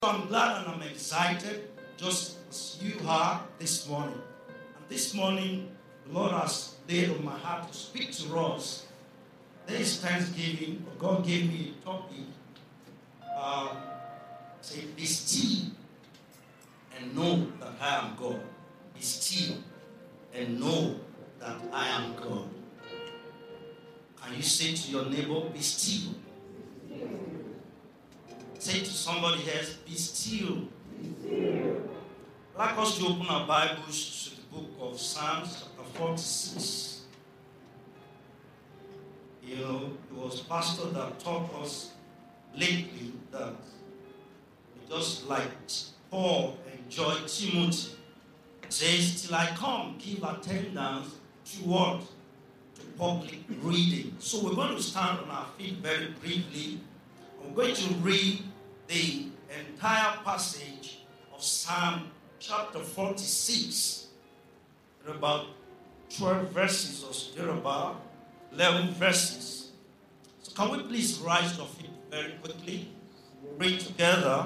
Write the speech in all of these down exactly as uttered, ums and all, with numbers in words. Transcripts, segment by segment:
I'm glad and I'm excited, just as you are this morning. And this morning, the Lord has laid on my heart to speak to us. There is Thanksgiving, but God gave me a topic. Um, say, be still and know that I am God. Be still and know that I am God. Can you say to your neighbor, be still? Say to somebody else, be still. Be still. I'd like us to open our Bibles to the book of Psalms, chapter forty-six. You know, it was pastor that taught us lately that just like Paul enjoyed Timothy, says, till I come, give attendance to what? To public reading. So we're going to stand on our feet very briefly. I'm going to read the entire passage of Psalm chapter forty-six. There are about twelve verses or there are about eleven verses. So can we please rise to our feet very quickly? Read together.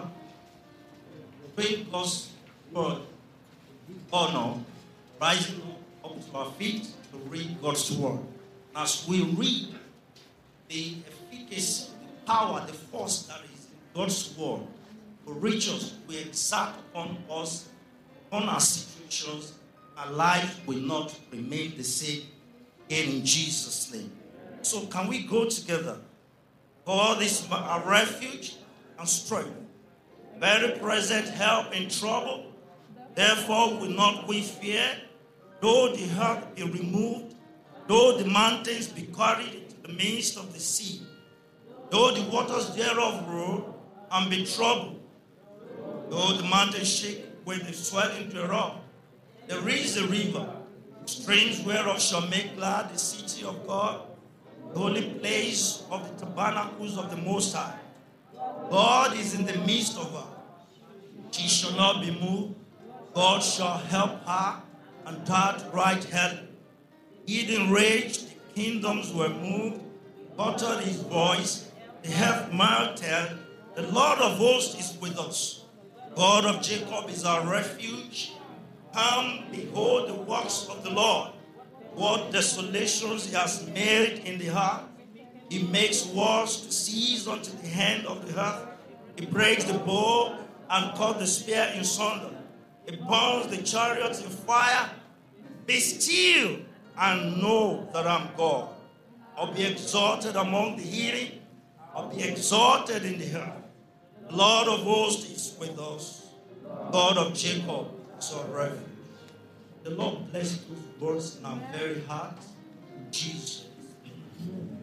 Bring us for honor, rising up to our feet to read God's word. As we read, the efficacy, the power, the force that is in God's word will reach us, will exert upon us, upon our situations. Our life will not remain the same again in Jesus' name. So can we go together? God is our refuge and strength, very present help in trouble. Therefore will not we fear, though the earth be removed, though the mountains be carried into the midst of the sea, though the waters thereof roar and be troubled, though the mountains shake with the swelling thereof. There is a river, streams whereof shall make glad the city of God, the holy place of the tabernacles of the Most High. God is in the midst of her. She shall not be moved. God shall help her, and that right hand. In rage, the kingdoms were moved, uttered his voice, they have melted. The Lord of hosts is with us. God of Jacob is our refuge. Come, behold the works of the Lord. What desolations he has made in the earth. He makes wars to cease unto the hand of the earth. He breaks the bow and cuts the spear in sunder. He burns the chariots in fire. Be still and know that I'm God. I'll be exalted among the heathen. I'll be exalted in the earth. The Lord of hosts is with us. God of Jacob is our refuge. The Lord bless those words in our very heart. In Jesus' name.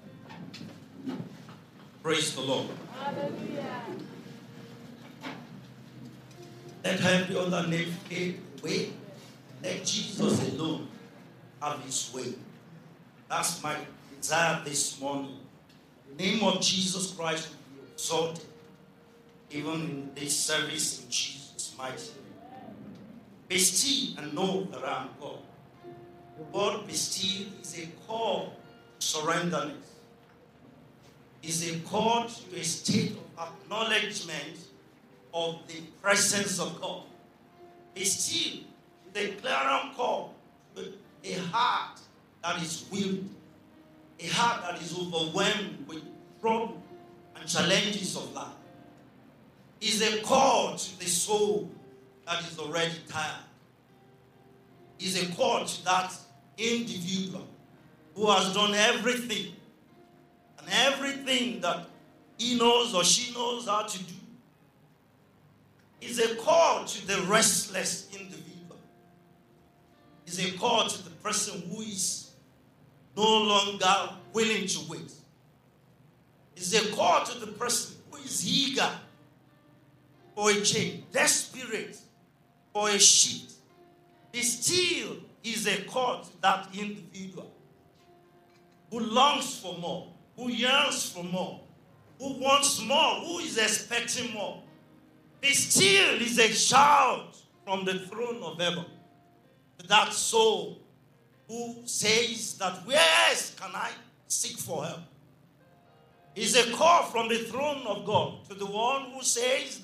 Praise the Lord. Hallelujah. Let every other name fade away. Let Jesus alone have his way. That's my desire this morning. The name of Jesus Christ will be exalted, even in this service in Jesus' mighty name. Be still and know that I am God. The word be still is a call to surrenderness. Is a call to a state of acknowledgement of the presence of God. Be still is a clarion call to a heart that is weary, a heart that is overwhelmed with trouble and challenges of life. Is a call to the soul that is already tired. Is a call to that individual who has done everything and everything that he knows or she knows how to do. Is a call to the restless individual. Is a call to the person who is no longer willing to wait. Is a call to the person who is eager for a change, desperate for a shift. Be still is a call to that individual who longs for more, who yearns for more, who wants more, who is expecting more. Be still is a shout from the throne of heaven to that soul who says that where else can I seek for help? It's a call from the throne of God to the one who says that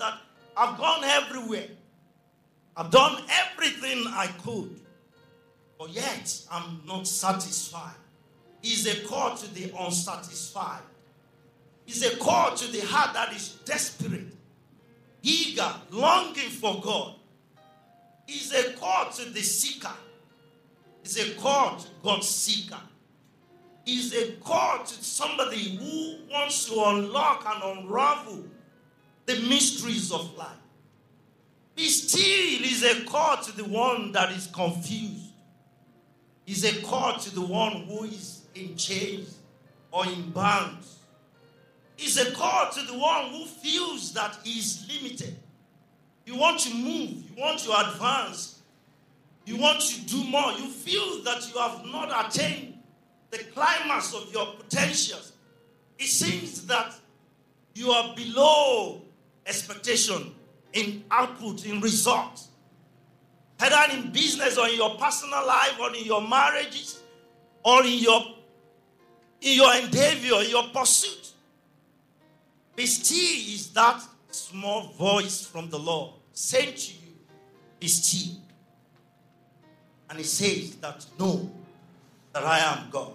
I've gone everywhere. I've done everything I could. But yet, I'm not satisfied. He's a call to the unsatisfied. He's a call to the heart that is desperate, eager, longing for God. He's a call to the seeker. He's a call to God's seeker. He's a call to somebody who wants to unlock and unravel the mysteries of life. Be still is a call to the one that is confused. Is a call to the one who is in chains or in bonds. Is a call to the one who feels that he is limited. You want to move. You want to advance. You want to do more. You feel that you have not attained the climax of your potentials. It seems that you are below expectation in output, in results. Either in business or in your personal life or in your marriages or in your, in your endeavor, in your pursuit. Be still is that small voice from the Lord saying to you, be still. And he says that, know that I am God.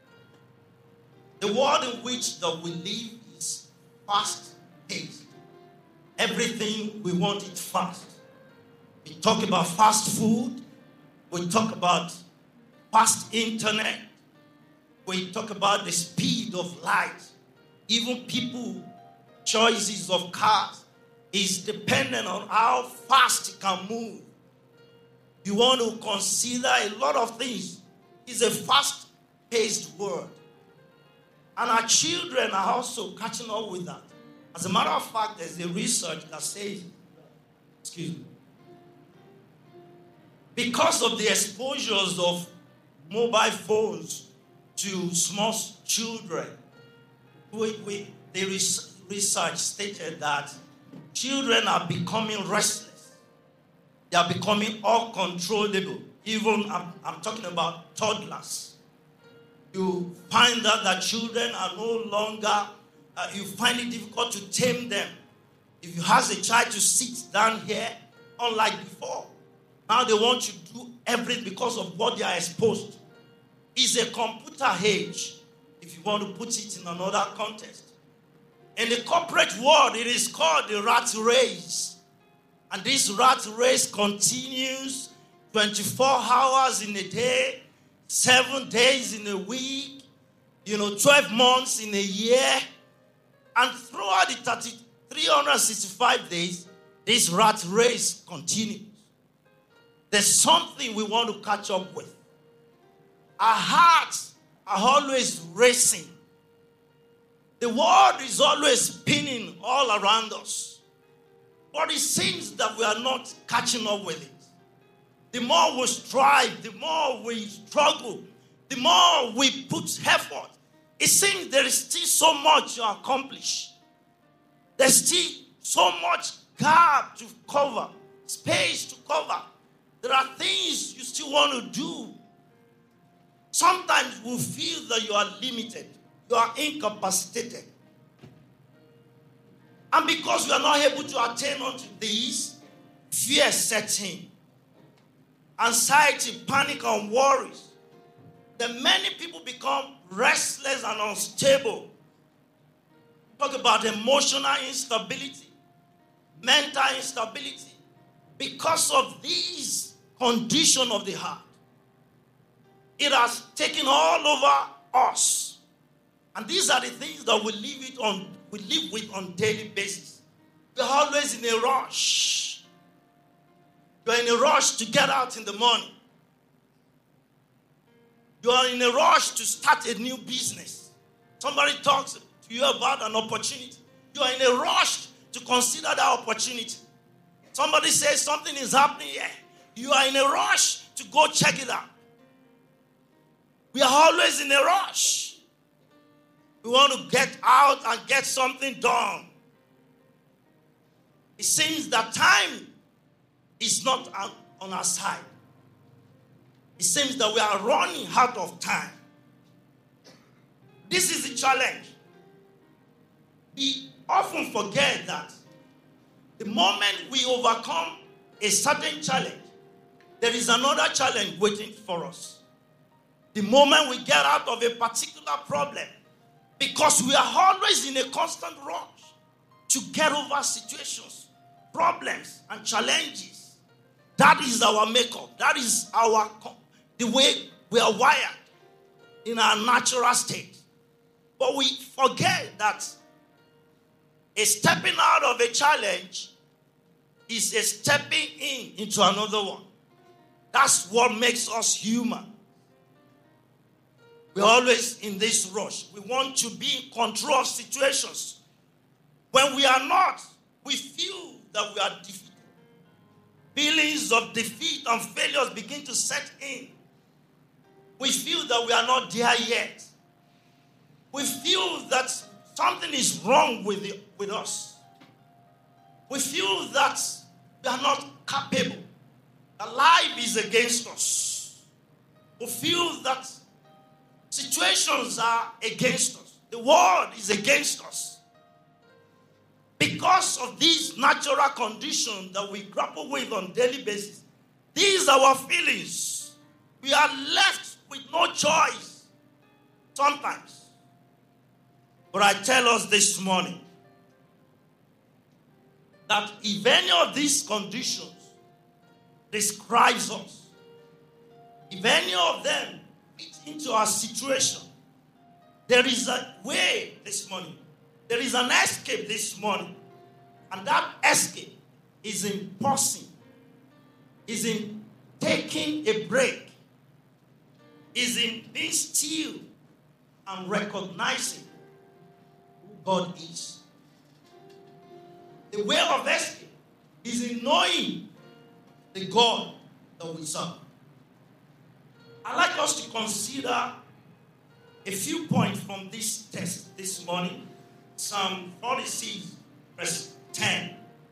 The world in which that we live is fast-paced. Everything, we want it fast. We talk about fast food. We talk about fast internet. We talk about the speed of light. Even people, choices of cars is dependent on how fast it can move. You want to consider a lot of things. It's a fast-paced world. And our children are also catching up with that. As a matter of fact, there's a research that says, excuse me, because of the exposures of mobile phones to small children, we, we, the research stated that children are becoming restless. They are becoming uncontrollable. Even, I'm, I'm talking about toddlers. You find out that children are no longer, uh, you find it difficult to tame them. If you ask a child to sit down here, unlike before, now they want to do everything because of what they are exposed to. It's a computer age, if you want to put it in another context. In the corporate world, it is called the rat race. And this rat race continues twenty-four hours in a day, seven days in a week, you know, twelve months in a year. And throughout the three hundred sixty-five days, this rat race continues. There's something we want to catch up with. Our hearts are always racing. The world is always spinning all around us. But it seems that we are not catching up with it. The more we strive, the more we struggle, the more we put effort, it seems there is still so much to accomplish. There's still so much gap to cover, space to cover. There are things you still want to do. Sometimes we feel that you are limited. You are incapacitated. And because we are not able to attain unto these, fear sets in. Anxiety, panic, and worries. Then many people become restless and unstable. Talk about emotional instability, mental instability. Because of these conditions of the heart, it has taken all over us. And these are the things that we live, it on, we live with on a daily basis. We're always in a rush. You're in a rush to get out in the morning. You are in a rush to start a new business. Somebody talks to you about an opportunity. You are in a rush to consider that opportunity. Somebody says something is happening here. You are in a rush to go check it out. We are always in a rush. We want to get out and get something done. It seems that time is not on our side. It seems that we are running out of time. This is the challenge. We often forget that The moment we overcome a certain challenge, there is another challenge waiting for us. The moment we get out of a particular problem, because we are always in a constant rush to get over situations, problems, and challenges. That is our makeup. That is our the way we are wired in our natural state. But we forget that a stepping out of a challenge is a stepping in into another one. That's what makes us human. We're always in this rush. We want to be in control of situations. When we are not, we feel that we are defeated. Feelings of defeat and failures begin to set in. We feel that we are not there yet. We feel that something is wrong with, the, with us. We feel that we are not capable. That life is against us. We feel that situations are against us. The world is against us. Because of these natural conditions that we grapple with on a daily basis, these are our feelings. We are left with no choice sometimes. But I tell us this morning that if any of these conditions describes us, if any of them fit into our situation, there is a way this morning. There is an escape this morning. And that escape is in pausing, is in taking a break, is in being still and recognizing who God is. The way of escape is in knowing the God that we serve. I'd like us to consider a few points from this text this morning. Psalm forty-six, verse ten.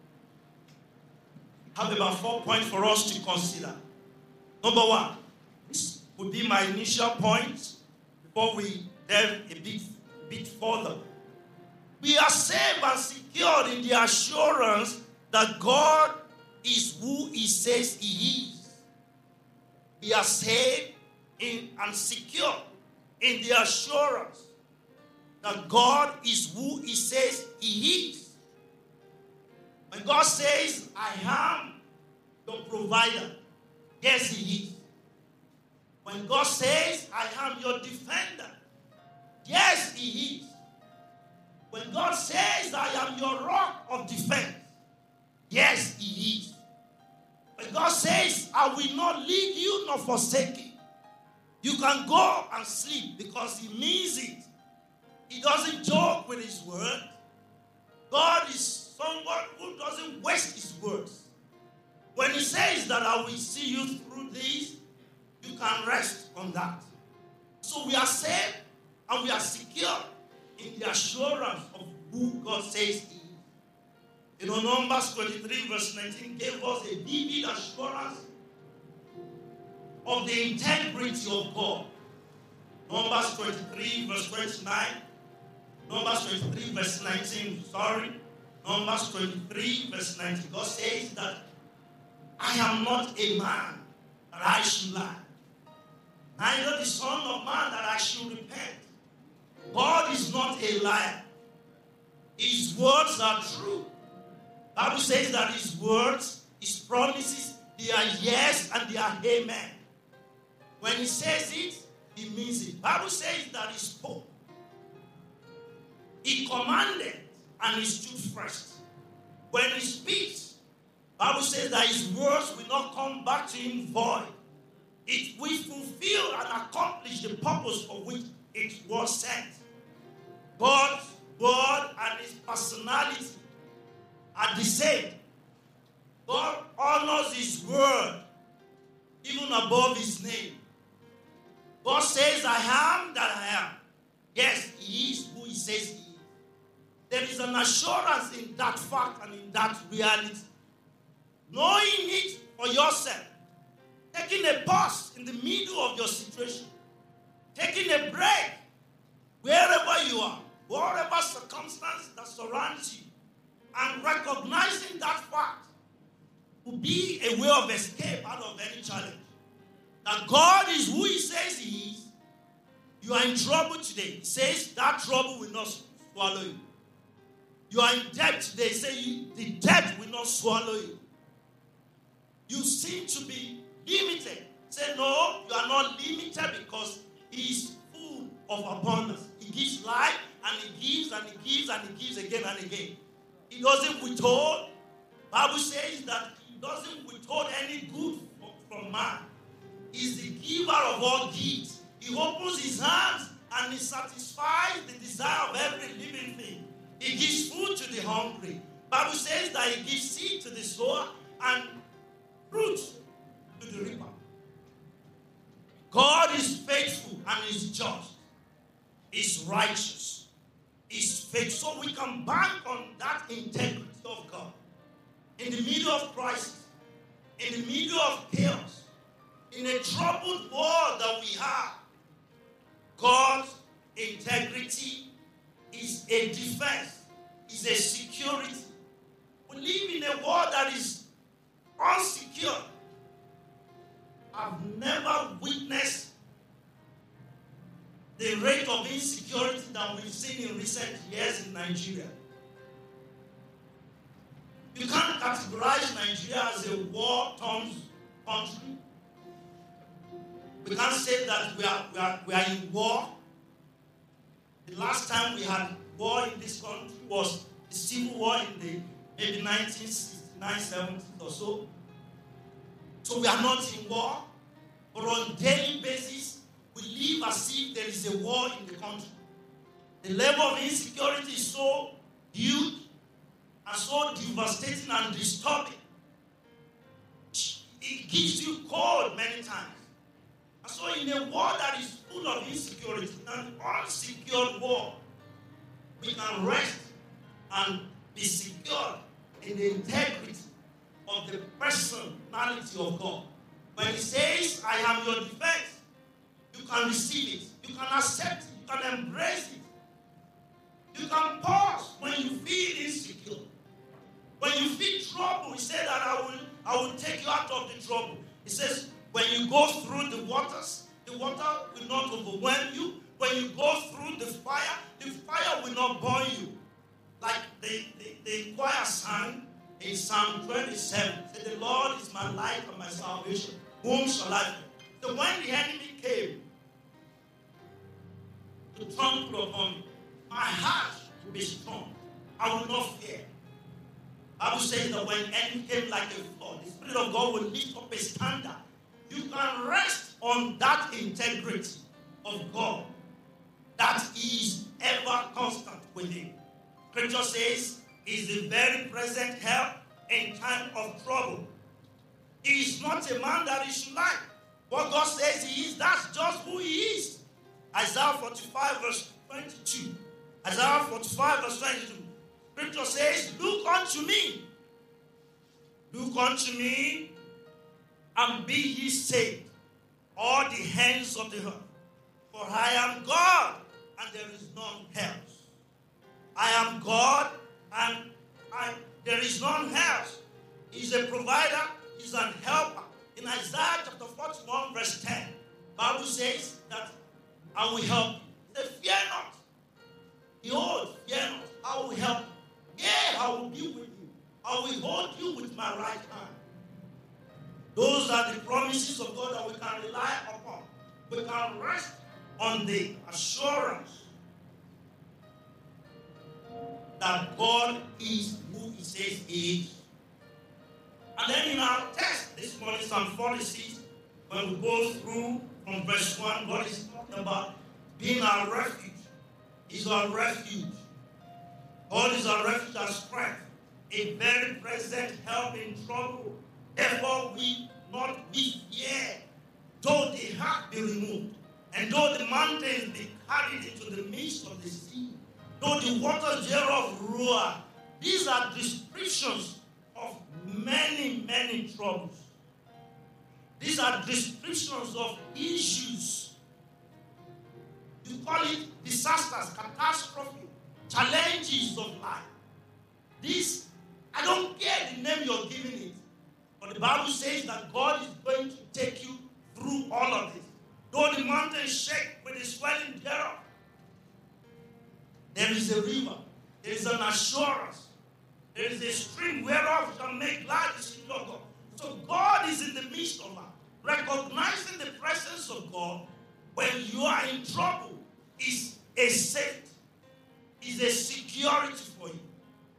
I have about four points for us to consider. Number one, this would be my initial point before we delve a bit, bit further. We are safe and secured in the assurance that God is who He says He is. We are safe in and secure in the assurance that God is who He says He is. When God says, I am your provider, yes, He is. When God says, I am your defender, yes, He is. When God says, I am your rock of defense, yes, He is. When God says, I will not leave you nor forsake you, you can go and sleep because He means it. He doesn't joke with His word. God is someone who doesn't waste His words. When He says that I will see you through this, you can rest on that. So we are safe and we are secure in the assurance of who God says He is. You know, Numbers twenty-three verse nineteen gave us a vivid assurance of the integrity of God. Numbers twenty-three verse twenty-nine. Numbers twenty-three verse nineteen. Sorry. Numbers twenty-three verse nineteen. God says that I am not a man that I should lie, neither the son of man that I should repent. God is not a liar. His words are true. The Bible says that His words, His promises, they are yes and they are amen. When He says it, He means it. The Bible says that He spoke. He commanded and He stood first. When He speaks, the Bible says that His words will not come back to Him void. It will fulfill and accomplish the purpose for which it was sent. God's word and His personality are the same. God honors His word even above His name. God says, I am that I am. Yes, He is who He says He is. There is an assurance in that fact and in that reality. Knowing it for yourself. Taking a pause in the middle of your situation. Taking a break wherever you are. Whatever circumstance that surrounds you. And recognizing that fact will be a way of escape out of any challenge. That God is who He says He is. You are in trouble today. He says that trouble will not swallow you. You are in debt today. He says the debt will not swallow you. You seem to be limited. Say, no, you are not limited because He is full of abundance. He gives life and He gives and He gives and He gives again and again. He doesn't withhold. Bible says that He doesn't withhold any good from man. He's the giver of all gifts. He opens His hands and He satisfies the desire of every living thing. He gives food to the hungry. Bible says that He gives seed to the sower and fruit to the reaper. God is faithful and is just. Is righteous. Is faithful. So we can bank on that integrity of God. In the middle of crisis, in the middle of chaos, in a troubled world that we have, God's integrity is a defense, is a security. We live in a world that is unsecure. I've never witnessed the rate of insecurity that we've seen in recent years in Nigeria. You can't categorize Nigeria as a war-torn country. We can't say that we are, we, are, we are in war. The last time we had war in this country was the civil war in the maybe nineteen sixty-nine, seventy or so. So we are not in war. But on a daily basis, we live as if there is a war in the country. The level of insecurity is so huge and so devastating and disturbing. It gives you cold many times. And so in a world that is full of insecurity, an unsecured world, we can rest and be secure in the integrity of the personality of God. When He says, I am your defense, you can receive it. You can accept it. You can embrace it. You can pause when you feel insecure. When you feel trouble, He said that I will, I will take you out of the trouble. He says, when you go through the waters, the water will not overwhelm you. When you go through the fire, the fire will not burn you. Like the, the, the choir sang in Psalm twenty-seven, said, the Lord is my light and my salvation. Whom shall I fear? So when the enemy came to trample upon me, my heart will be strong. I will not fear. Bible says that when enemy came like a flood, the Spirit of God will lift up a standard. You can rest on that integrity of God that is ever constant with Him. Scripture says He is the very present help in time of trouble. He is not a man that He should lie. What God says He is, that's just who He is. Isaiah forty-five verse twenty-two. Isaiah forty-five verse twenty-two. Scripture says, look unto me. Look unto me and be ye saved, all the hands of the earth. For I am God and there is none else. I am God and I, there is none else. He's a provider. He's an helper. In Isaiah chapter forty-one verse ten, Bible says that I will help you. He said, fear not. Behold, fear not. I will help you. Yea, I will be with you. I will hold you with my right hand. Those are the promises of God that we can rely upon. We can rest on the assurance that God is who He says He is. And then in our text this morning, Psalm forty-six, when we go through from verse one, God is talking about being our refuge. He's our refuge. God is our refuge and strength, a very present help in trouble. Therefore we not we fear, though the heart be removed, and though the mountains be carried into the midst of the sea, though the waters thereof roar. These are descriptions of many, many troubles. These are descriptions of issues. You call it disasters, catastrophe, challenges of life. This, I don't care the name you're giving it. But the Bible says that God is going to take you through all of this. Though the mountains shake with the swelling thereof, there is a river. There is an assurance. There is a stream whereof shall make glad the city of God. So God is in the midst of that. Recognizing the presence of God when you are in trouble is a safety, is a security for you,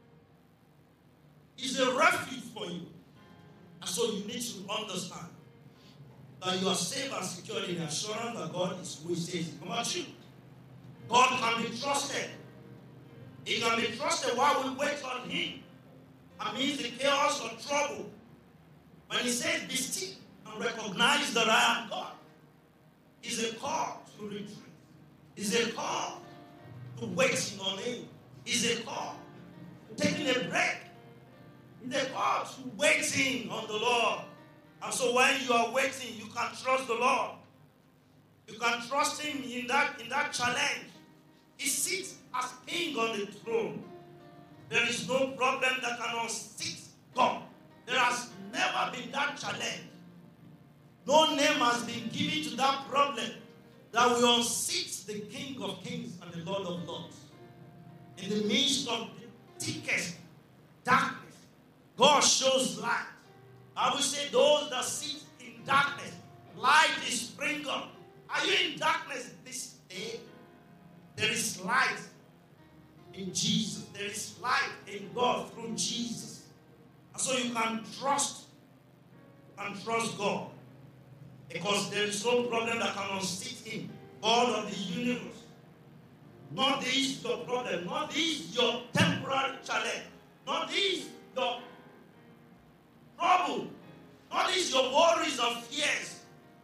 is a refuge for you. And so you need to understand that you are safe and secure in the assurance that God is who He says about you. God can be trusted. He can be trusted while we wait on Him. Amidst the chaos or trouble, when He says, be still and recognize that I am God, is a call to retreat. Is a call to waiting on Him. Is a call to taking a break. Is a call to waiting on the Lord. And so when you are waiting, you can trust the Lord. You can trust Him in that, in that challenge. He sits as King on the throne. There is no problem that can unseat God. There has never been that challenge. No name has been given to that problem that will unseat the King of Kings and the Lord of Lords. In the midst of the thickest darkness, God shows light. I will say those that sit in darkness, light is spring up. Are you in darkness this day? There is light in Jesus. There is light in God through Jesus. And so you can trust and trust God. Because there is no problem that can unseat Him. God of the universe. Not this your problem. Not this your temporary challenge. Not this your trouble. Not this your worries and fears.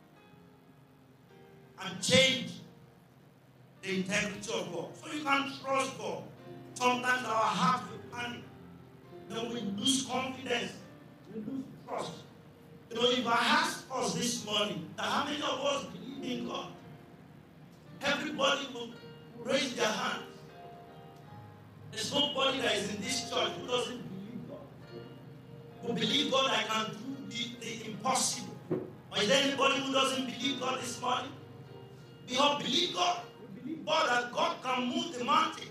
And change the integrity of God. So you can trust God. Sometimes our heart will panic. Then we lose confidence. We lose trust. You know, if I ask us this morning, that how many of us believe in God? Everybody will raise their hands. There's nobody that is in this church who doesn't believe God. Who believe God I can do the, the impossible. Or is there anybody who doesn't believe God this morning? We all believe God. We believe God that God can move the mountain.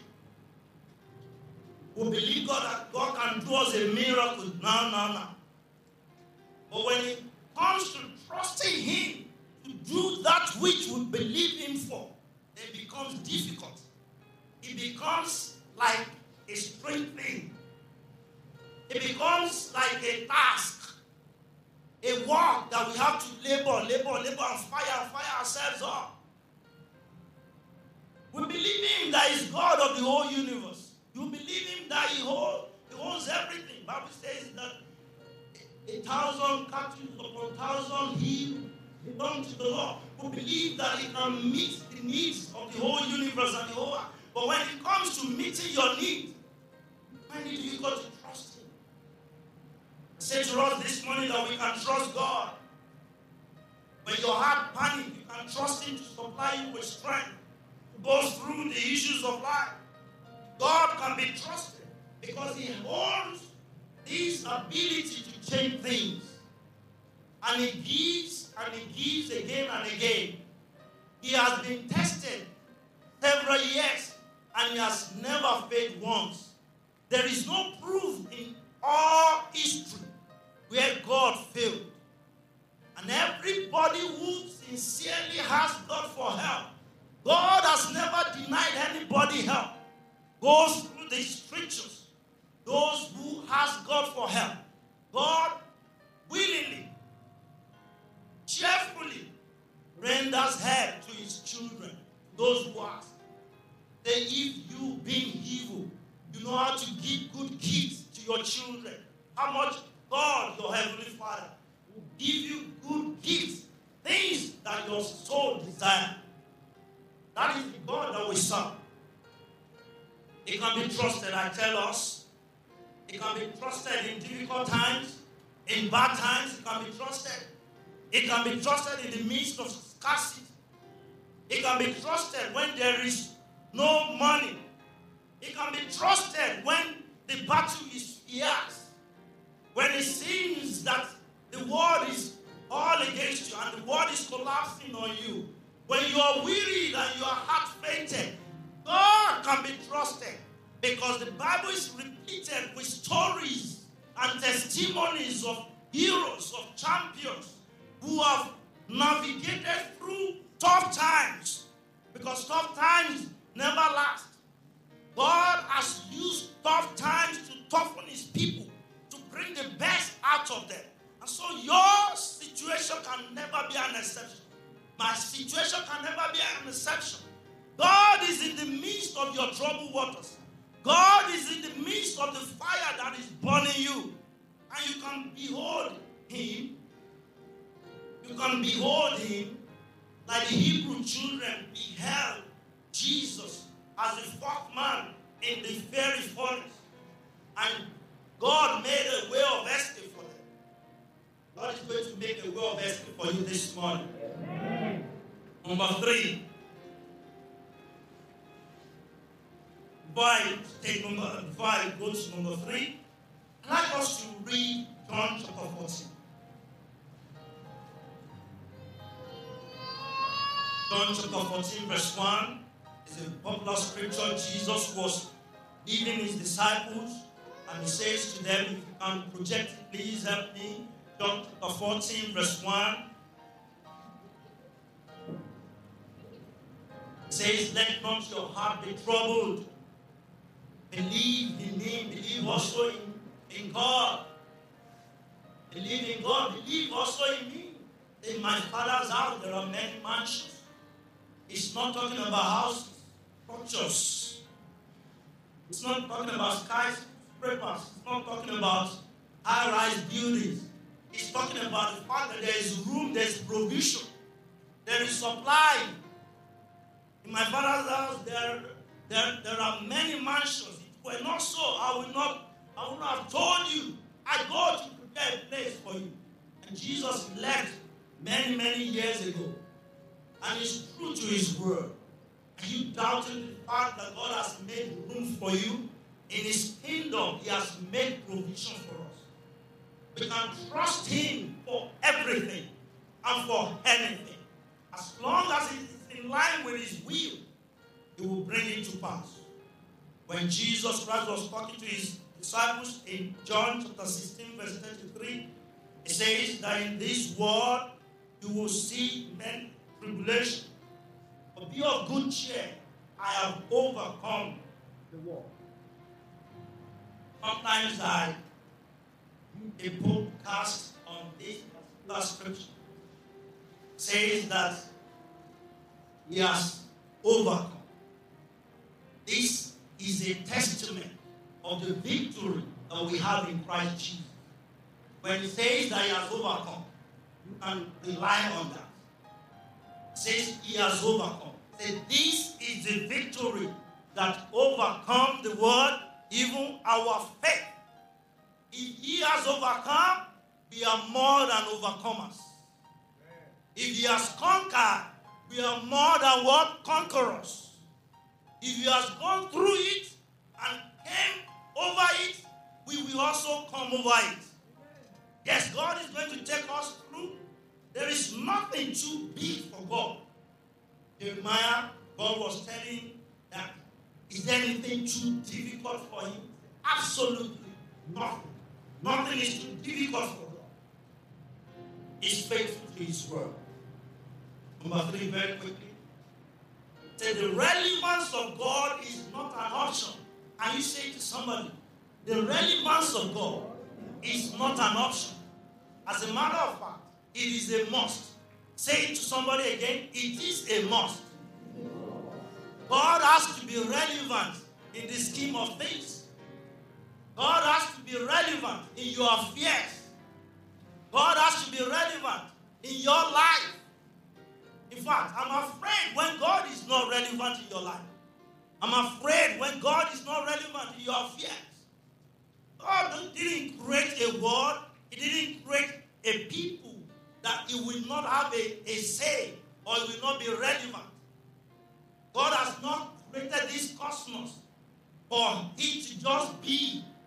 We believe God that God can do us a miracle now, now, now. But when it comes to trusting Him to do that which we believe Him for, it becomes difficult. It becomes like a strange thing. It becomes like a task, a work that we have to labor, labor, labor, and fire, and fire ourselves up. We believe Him that He's God of the whole universe. You believe Him that He holds, He owns everything. The Bible says that a thousand cattle upon thousand hills belong to the Lord. We believe that He can meet the needs of the whole universe and the whole world. But when it comes to meeting your needs, you find it difficult to trust Him. I said to us this morning that we can trust God. When your heart panics, you can trust Him to supply you with strength to go through the issues of life. God can be trusted because He holds this ability to change things. And He gives and He gives again and again. He has been tested several years and He has never failed once. There is no proof in all history where God failed. And everybody who sincerely asks God for help, God has never denied anybody help. Goes through the scriptures. Those who ask God for help, God willingly, cheerfully renders help to His children. Those who ask. Say, if you being evil, you know how to give good gifts to your children, how much God, your Heavenly Father, will give you good gifts, things that your soul desires. That is the God that we serve. He can be trusted, I tell us. He can be trusted in difficult times, in bad times. He can be trusted. He can be trusted in the midst of scarcity. He can be trusted when there is no money. He can be trusted when the battle is fierce, when it seems that the world is all against you and the world is collapsing on you, when you are wearied and your heart fainted, God can be trusted, because the Bible is repeated with stories and testimonies of heroes, of champions who have navigated through tough times, because tough times never last. God has used tough times to toughen his people, to bring the best out of them. And so your situation can never be an exception. My situation can never be an exception. God is in the midst of your troubled waters. God is in the midst of the fire that is burning you. And you can behold him. You can behold him like the Hebrew children beheld Jesus as the fourth man in the fiery furnace. And God made a way of escape for them. God is going to make a way of escape for you this morning. Amen. Number three. Before I take number, before I go to number three, I'd like us to read John chapter fourteen. John chapter fourteen, verse one is a popular scripture. Jesus was leading his disciples, and he says to them, if you can project it, please help me. John chapter fourteen, verse one. It says, let not your heart be troubled. Believe in me, believe also in, in God. Believe in God, believe also in me. In my Father's house there are many mansions. It's not talking about houses, structures. It's not talking about skyscrapers. It's not talking about high-rise buildings. It's talking about the fact that there is room, there is provision, there is supply. In my Father's house there, there, there are many mansions. If it were not so, I would not, I would not have told you. I go to prepare a place for you. And Jesus left many, many years ago. And he's true to his word. Are you doubting the fact that God has made room for you? In his kingdom, he has made provision for us. We can trust him for everything and for anything. As long as it is in line with his will, he will bring it to pass. When Jesus Christ was talking to his disciples in John chapter sixteen, verse thirty-three, it says that in this world you will see men tribulation. But be of good cheer. I have overcome the world. Sometimes I do a podcast on this particular scripture. Says that he has overcome. This is a testament of the victory that we have in Christ Jesus. When he says that he has overcome, you can rely on that. Says he has overcome. Say, this is the victory that overcomes the world, even our faith. If he has overcome, we are more than overcomers. If he has conquered, we are more than what? Conquerors. If he has gone through it and came over it, we will also come over it. Yes, God is going to take us through. There is nothing too big for God. Jeremiah, God was telling that, is there anything too difficult for him? Absolutely nothing. Nothing is too difficult for God. He's faithful to his word. Number three, very quickly. Say the relevance of God is not an option. And you say to somebody, the relevance of God is not an option. As a matter of fact, it is a must. Say it to somebody again, it is a must. God has to be relevant in the scheme of things. God has to be relevant in your affairs. God has to be relevant in your life. In fact, I'm afraid when God is not relevant in your life. I'm afraid when God is not relevant in your affairs. God didn't create a world. He didn't create a people that it will not have a, a say or it will not be relevant. God has not created this cosmos for it to just be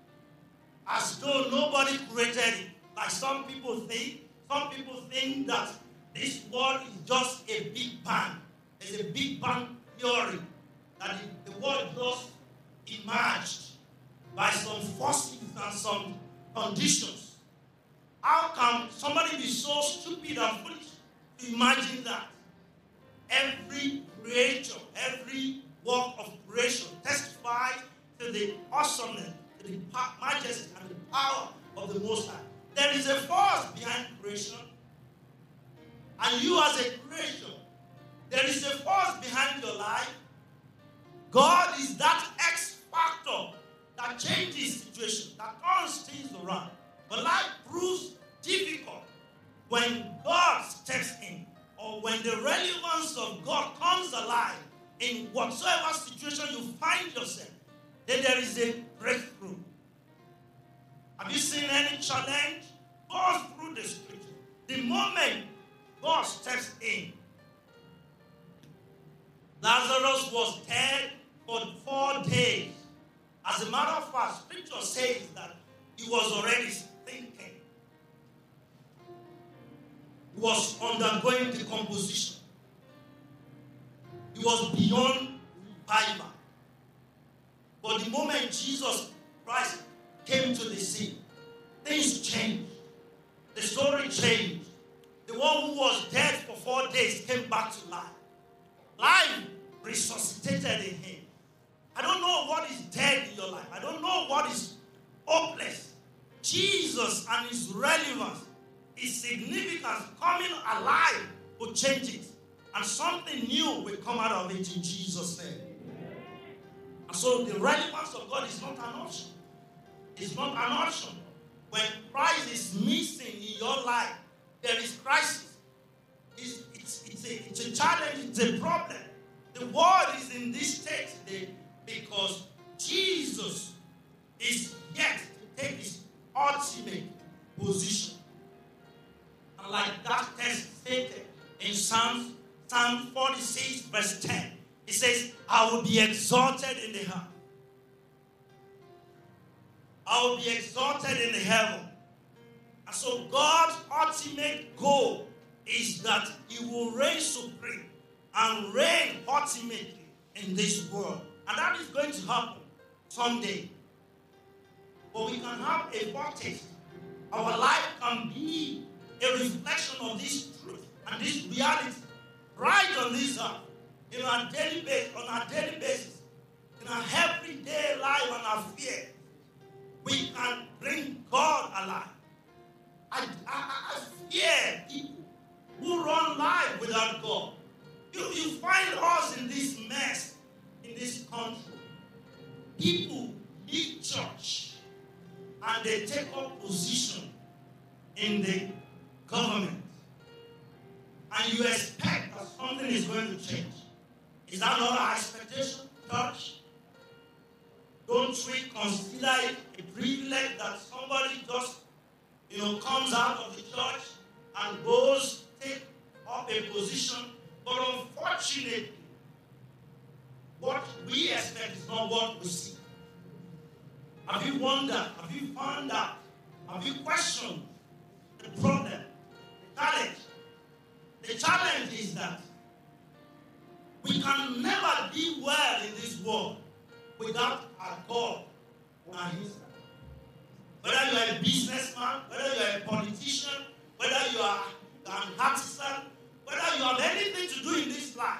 as though nobody created it. Like some people think, some people think that this world is just a big bang. There's a big bang theory that the, the world just emerged by some forces and some conditions. How can somebody be so stupid and foolish to imagine that? Every creature, every work of creation testifies to the awesomeness, to the majesty and the power of the Most High. There is a force behind creation, and you as a creation, there is a force behind your life. God is that X factor that changes situations, that turns things around. But life proves difficult when God steps in, or when the relevance of God comes alive in whatsoever situation you find yourself. Then there is a breakthrough. Have you seen any challenge? Go through the scripture. The moment God steps in, Lazarus was dead for four days. As a matter of fact, scripture says that he was already thinking. He was undergoing decomposition. He was beyond revival. But the moment Jesus Christ came to the scene, things changed. The story changed. The one who was dead for four days came back to life. Life resuscitated in him. I don't know what is dead in your life. I don't know what is hopeless. Jesus and his relevance, his significance coming alive will change it. And something new will come out of it in Jesus' name. And so the relevance of God is not an option. It's not an option. When Christ is missing in your life, there is crisis. It's, it's, it's, a, it's a challenge, it's a problem. The world is in this state today because Jesus is yet to take his ultimate position. And like that text stated in Psalms, Psalm forty-six verse ten, it says, I will be exalted in the heaven. I will be exalted in the heaven. And so God's ultimate goal is that he will reign supreme and reign ultimately in this world. And that is going to happen someday. But we can have a foretaste. Our life can be a reflection of this truth and this reality right on this earth, in our daily basis, on our daily basis, in our everyday life and our fear. We can bring God alive. I, I, I fear people who run life without God. You, you find us in this mess in this country. People leave church and they take up position in the government. And you expect that something is going to change. Is that not our expectation, church? Don't we consider it a privilege that somebody just, you know, comes out of the church and goes take up a position? But unfortunately, what we expect is not what we see. Have you wondered? Have you found out? Have you questioned the problem, the challenge? The challenge is that we can never be well in this world without our God on our inside. Whether you are a businessman, whether you are a politician, whether you are an artisan, whether you have anything to do in this life,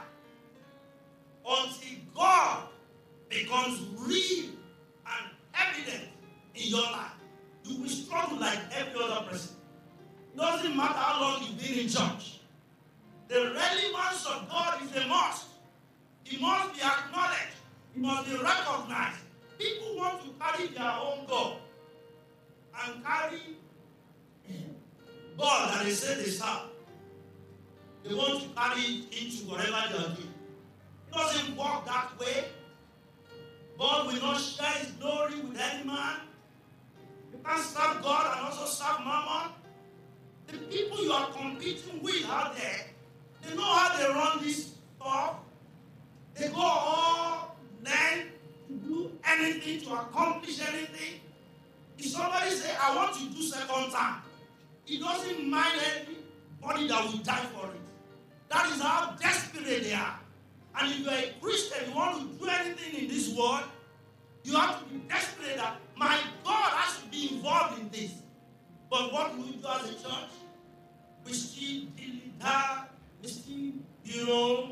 until God becomes real and evident in your life, you will struggle like every other person. It doesn't matter how long you've been in church. The relevance of God is a must. It must be acknowledged. It must be recognized. People want to carry their own God and carry God that they say they serve. They want to carry it into whatever they are doing. It doesn't work that way. God will not share his glory with any man. You can't serve God and also serve Mammon. The people you are competing with out there, they know how they run this stuff. They go all length to do anything, to accomplish anything. You If somebody say, I want to do second term, he doesn't mind anybody that will die for it. That is how desperate they are. And if you are a Christian, you want to do anything in this world, you have to be desperate that my God has to be involved in this. But what do we do as a church? We still deal with that. We still, you know,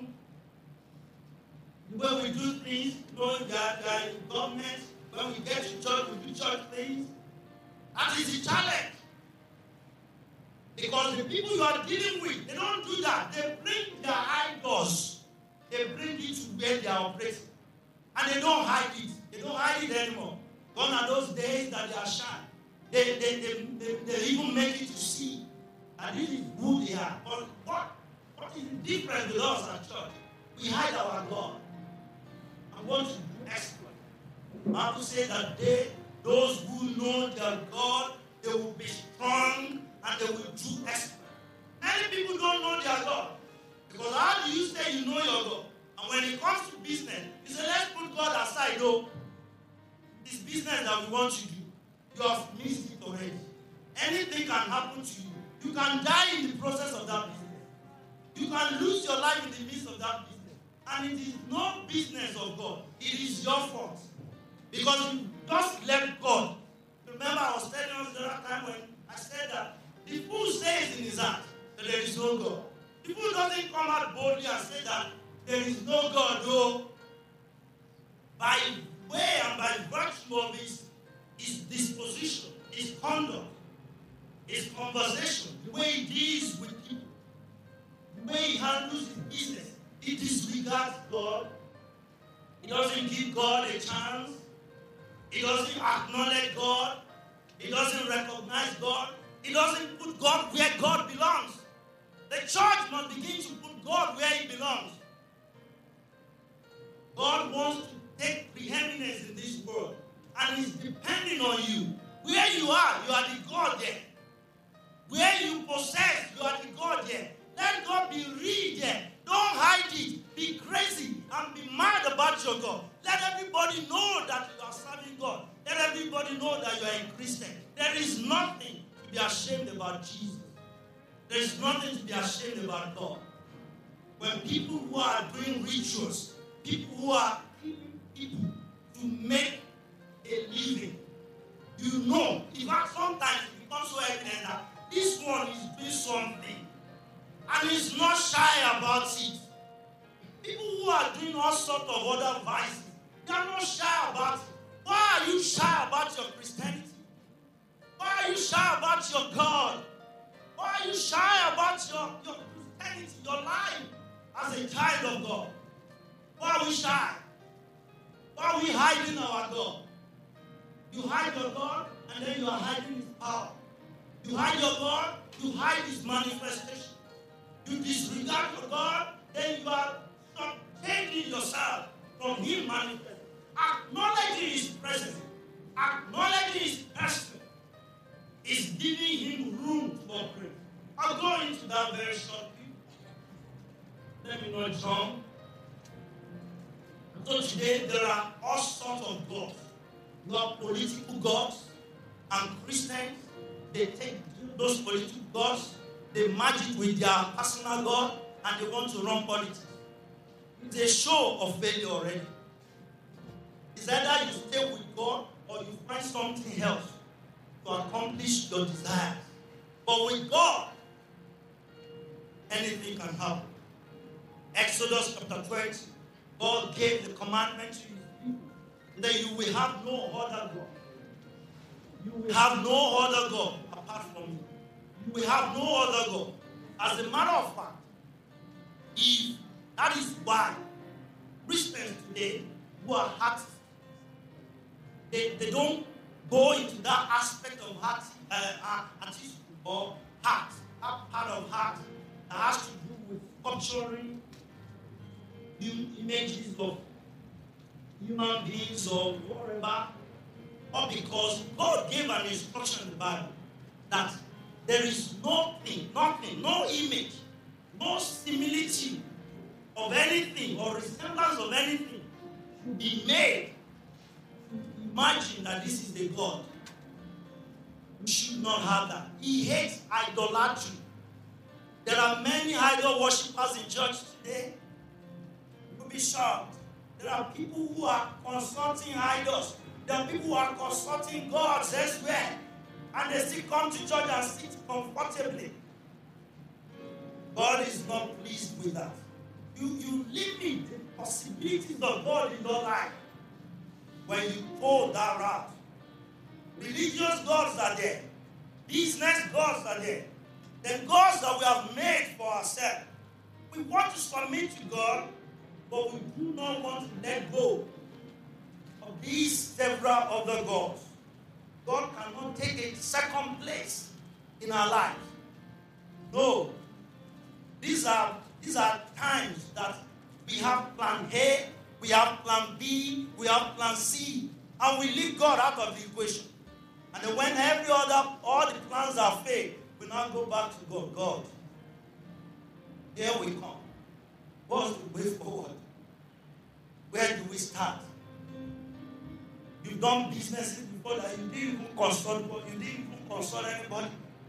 when we do things, knowing that we are in government, when we get to church, we do church things. That is the challenge. Because the people you are dealing with, they don't do that. They bring their idols. They bring it to where they are operating. And they don't hide it. They don't hide it anymore. Gone are those days that they are shy. They, they, they, they, they even make it to see. And this is who they are. But what, what is different with us at church? We hide our God. I want to do exploit. The Bible says that they, those who know their God, they will be strong and they will do exploit. Many people don't know their God. Because how do you say you know your God? And when it comes to business, you say, let's put God aside, though. This business that we want to do, you have missed it already. Anything can happen to you. You can die in the process of that business. You can lose your life in the midst of that business. And it is no business of God. It is your fault. Because you just left God. Remember, I was telling us the other time when I said that the fool says in his heart that there is no God. The fool doesn't come out boldly and say that there is no God, though. By way and by virtue of his, his disposition, his conduct, his conversation, the way he deals with people, the way he handles his business, he disregards God. He doesn't give God a chance. He doesn't acknowledge God. He doesn't recognize God. He doesn't put God where God belongs. The church must begin to put God where he belongs. God wants to take preeminence in this world. And he's depending on you. Where you are, you are the God there. Where you possess, you are the God there. Let God be real there. Don't hide it. Be crazy and be mad about your God. Let everybody know that you are serving God. Let everybody know that you are a Christian. There is nothing to be ashamed about Jesus. There is nothing to be ashamed about God. When people who are doing rituals, people who are killing people to make a living, you know, in fact, sometimes it becomes so evident that this one is doing something and is not shy about it. People who are doing all sorts of other vices, they are not shy about it. Why are you shy about your Christianity? Why are you shy about your God? Why are you shy about your, your Christianity, your life as a child of God? Why are we shy? Why are we hiding our God? You hide your God, and then you are hiding his power. You hide your God, you hide his manifestation. You disregard your God, then you are subjecting yourself from him manifesting. Acknowledging his presence, acknowledging his person, is giving him room to operate. I'll go into that very shortly. Let me not jump. So today there are all sorts of gods. You have political gods, and Christians, they take those political gods, they merge it with their personal God, and they want to run politics. It's a show of failure already. It's either you stay with God or you find something else to accomplish your desires. But with God, anything can happen. Exodus chapter twenty, God gave the commandment to his people that you will have no other God. You will have no other God apart from me. You will have no other God. As a matter of fact, if that is why Christians today who are artists, they, they don't go into that aspect of art, uh, artistic or art, that part of art that has to do with sculpturing images of human beings or whatever, or because God gave an instruction in the Bible that there is nothing, nothing, no image, no similitude of anything or resemblance of anything to be made to imagine that this is the God. We should not have that. He hates idolatry. There are many idol worshippers in church today. You'll be shocked. There are people who are consulting idols. There are people who are consulting gods elsewhere. And they still come to church and sit comfortably. God is not pleased with that. You, you limit the possibilities of God in your life when you go that route. Religious gods are there. Business gods are there. The gods that we have made for ourselves. We want to submit to God, but we do not want to let go of these several other gods. God cannot take a second place in our lives. No. These are, these are times that we have plan A, we have plan B, we have plan C, and we leave God out of the equation. And then when every other, all the plans are failed, we now go back to God. God, here we come. What's the way forward? Where do we start? You've done businesses before that you didn't even consult, you didn't even consult anybody.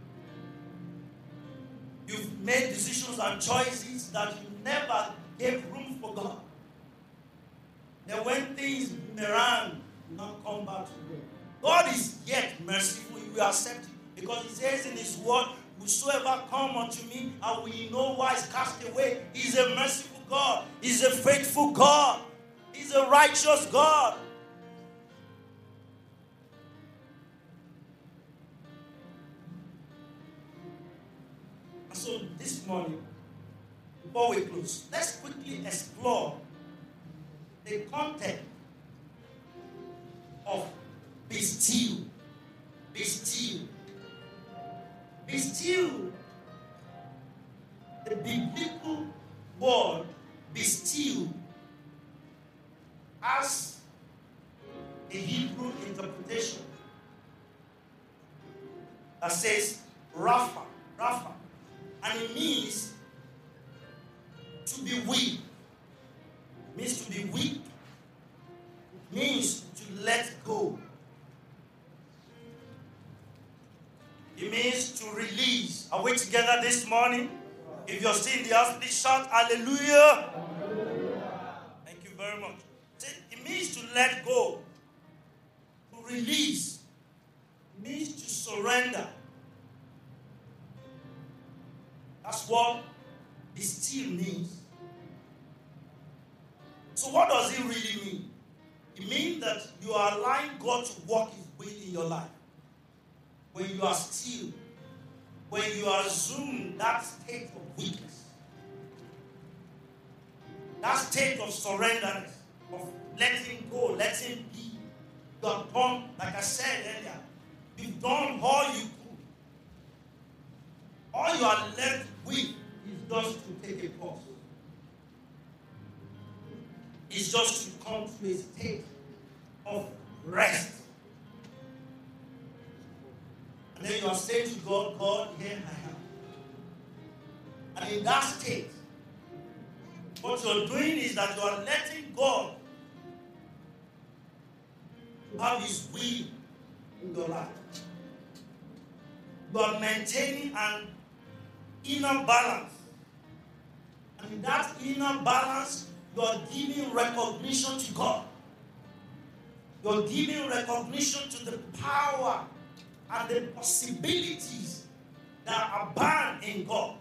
You've made decisions and choices that you never gave room for God. Then when things boomerang, you now come back to God. God is yet merciful. You will accept it. Because he says in his word, whosoever come unto me, and we know why is cast away. He's a merciful God. He's a faithful God. He's a righteous God. So this morning, before we close, let's quickly explore the content of be still. Be still. Be still. The biblical word be still has a Hebrew interpretation that says Rapha. Rapha. And it means to be weak. It means to be weak. It means to let go. It means to release. Are we together this morning? If you're still in the house, please shout hallelujah. Hallelujah. Thank you very much. It means to let go. To release. It means to surrender. That's what be still means. So what does it really mean? It means that you are allowing God to work his will in your life. When you are still, when you assume that state of weakness, that state of surrender, of letting go, letting be, you have done, like I said earlier, you've done all you could. All you are left with is just to take a pause. It's just to come to a state of rest. And then you are saying to God, God, here I am. And in that state, what you're doing is that you are letting God have his will in your life. You are maintaining an inner balance. And in that inner balance, you are giving recognition to God. You are giving recognition to the power and the possibilities that abound in God.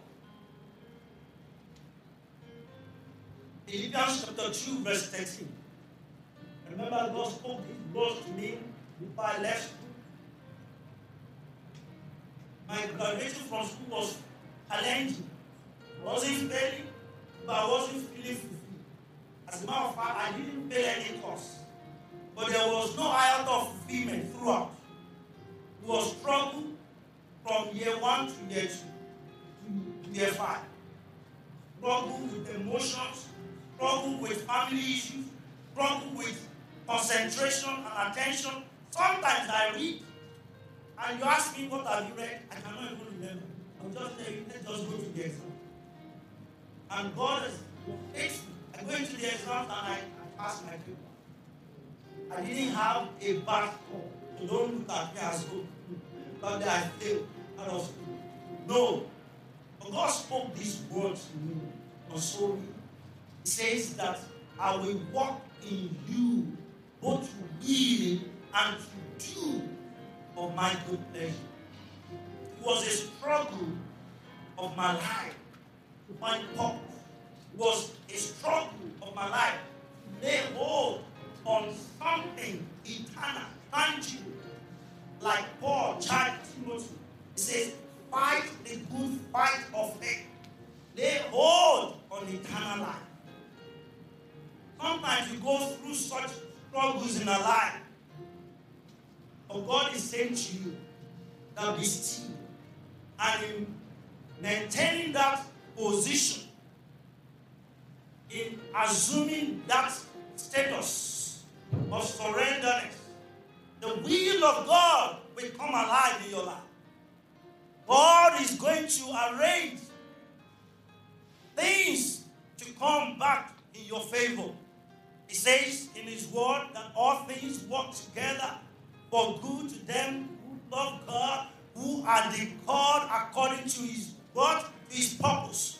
Philippians chapter two, verse thirteen. Remember, God spoke these words to me before I left school. My graduation from school was challenging. I wasn't failing, but I wasn't feeling fulfilled. As a matter of fact, I didn't fail any course. But there was no iota of fulfillment throughout. It was struggle from year one to year two to year five. Struggle with emotions, struggle with family issues, struggle with concentration and attention. Sometimes I read, and you ask me what have you read, I cannot even remember. I'll just tell you, let's just go to the exam. And God is faithful. I go into the exam and I, I pass my paper. I didn't have a bad score. So don't look at me as good. But I failed. I was no. But God spoke these words to me. Also, He says that I will walk in you, both to will and to do of my good pleasure. It was a struggle of my life to find purpose. It was a struggle of my life to lay hold on something eternal, tangible, like Paul charged Timothy. He says, fight the good fight of faith. Lay hold on eternal life. Sometimes you go through such struggles in our life. But God is saying to you that be still. And in maintaining that position, in assuming that status of surrenderness, the will of God will come alive in your life. God is going to arrange things to come back in your favor. He says in His word that all things work together for good to them who love God, who are the called according to His word, to His purpose.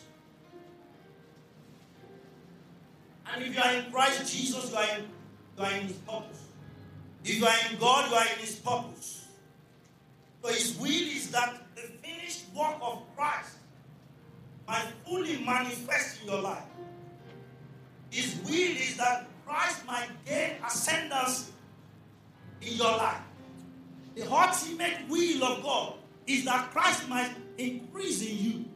And if you are in Christ Jesus, you are in, you are in His purpose. If you are in God, you are in His purpose. So His will is that the finished work of Christ might fully manifest in your life. His will is that Christ might gain ascendance in your life. The ultimate will of God is that Christ might increase in you.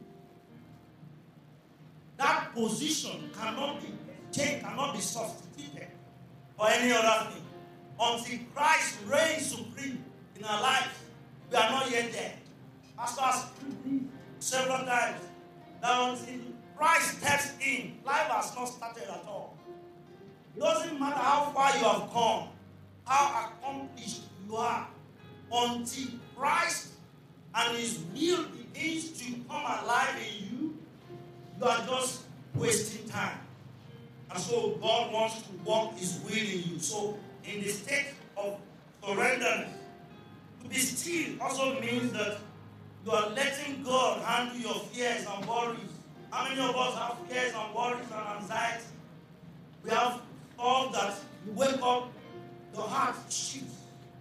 That position cannot be changed, cannot be substituted for any other thing. Until Christ reigns supreme in our lives, we are not yet there. Pastor has preached several times that until Christ steps in, life has not started at all. It doesn't matter how far you have come, how accomplished you are, until Christ and His will begins to come alive in you, you are just wasting time. And so God wants to work His will in you. So in the state of surrender, to be still also means that you are letting God handle your fears and worries. How many of us have fears and worries and anxiety? We have all that. You wake up, your heart shifts.